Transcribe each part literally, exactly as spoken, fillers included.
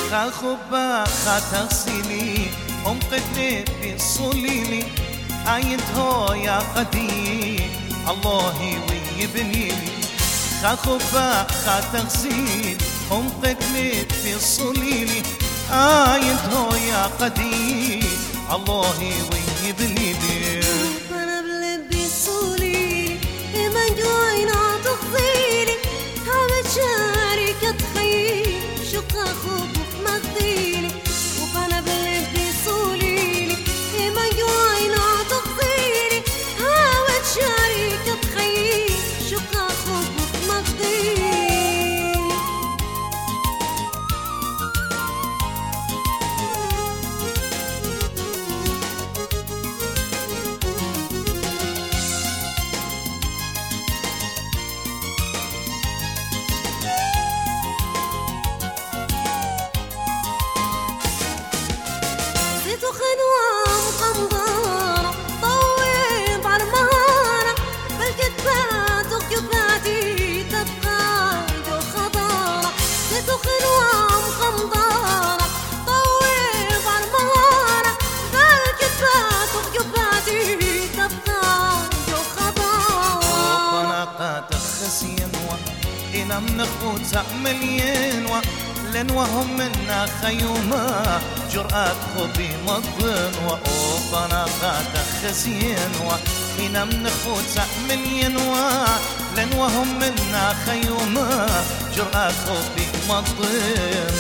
خاخبا خاتغسيلي أم قدلي بصليلي آيت هو يا قدي الله ويبنيلي خاخبا خاتغسيلي أم قدلي بصليلي آيت هو يا قدي الله ويبنيلي أنا بلبي صولي من جوينا تغزيلي هابت شاركة خير شقا خوبك مغديلي وأنا بلبي صولي من جوينا تغزيلي هابت شاركة خير شقا خوبك مغديلي خنوة مقنطرة طويب على المهارة بالكتبات وكتباتي تبقى جو خضارة زيت خنوة مقنطرة طويب على المهارة بالكتبات وكتباتي تبقى جو خضارة وطناقات الخسينوة إنا منخوت مليانوة لن وهم منا خيومة جرأة خبي مضن وأوطنا قاد خزين وإنا منخوت مليون لن وهم منا خيومة جرأة خبي مضن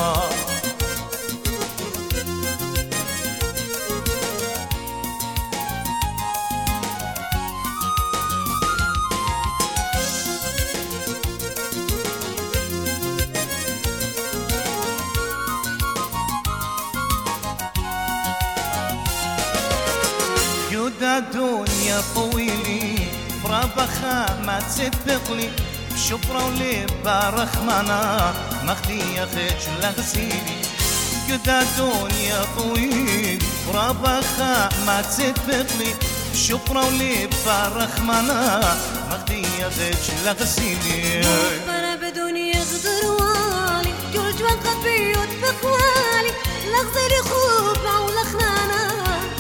يودا دنيا طويلي برابخا ما تصدقلي بشبرا ولبا رخمانا مخدي يا خيج لغسيلي يودا دنيا طويلي برابخا ما تصدقلي بشبرا ولبا رخمانا مخدي يا خيج لغسيلي أنا بدوني يغدر والي كل جوان قلبي يطبق والي لغزلي خوبة ولخنانا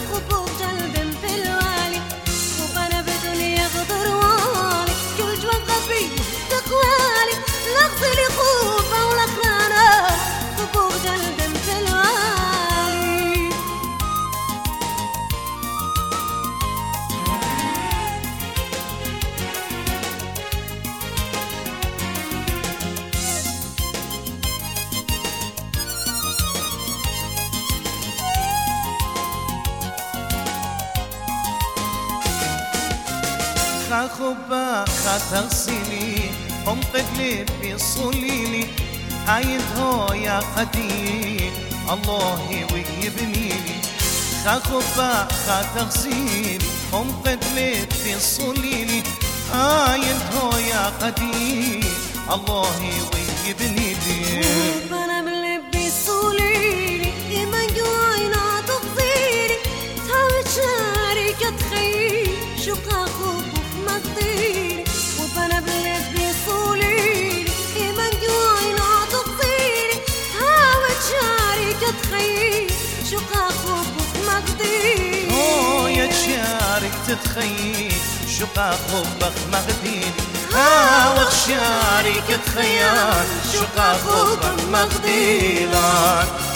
لغزلي خوفة ولخنانة وفوق جلدم في الوالي خاخبا خاتغسيلي أم قدلي بصليلي آيت هو يا قدير الله ويبنيلي خاخبا خاتغسيلي أم قدلي بصليلي آيت هو يا قدير الله ويبنيلي أنا بلبي صوليلي من جوينا تغزيلي تهاوي شاركة خير شقا خوبك مغديلي وأنا بلبي صوليلي من جوينا تغزيلي تهاوي شاركة خير شقا خوبك مغديلي أوه يا تشارك تتخيل شقا خوبك مغديلي هاوخ شارك تخيل شقا خوبك مغديلك